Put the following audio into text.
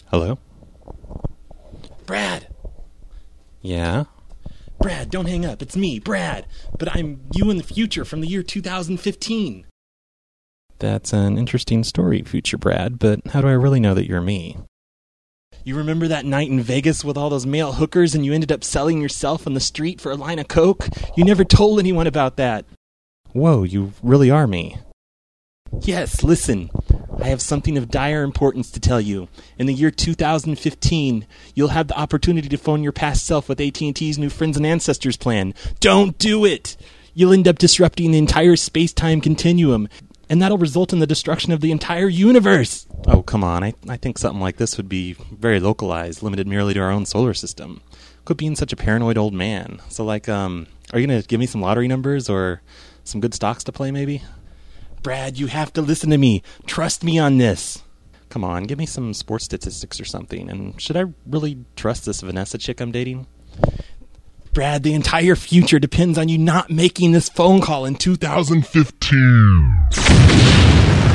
Hello? Brad! Yeah? Brad, don't hang up. It's me, Brad. But I'm you in the future from the year 2015. That's an interesting story, future Brad, but how do I really know that you're me? You remember that night in Vegas with all those male hookers and you ended up selling yourself on the street for a line of coke? You never told anyone about that. Whoa, you really are me. Yes, listen. I have something of dire importance to tell you. In the year 2015, you'll have the opportunity to phone your past self with AT&T's new Friends and Ancestors plan. Don't do it! You'll end up disrupting the entire space-time continuum, and that'll result in the destruction of the entire universe. Oh, come on. I think something like this would be very localized, limited merely to our own solar system. Quit being such a paranoid old man. So, are you going to give me some lottery numbers or some good stocks to play, maybe? Brad, you have to listen to me. Trust me on this. Come on, give me some sports statistics or something. And should I really trust this Vanessa chick I'm dating? Brad, the entire future depends on you not making this phone call in 2015.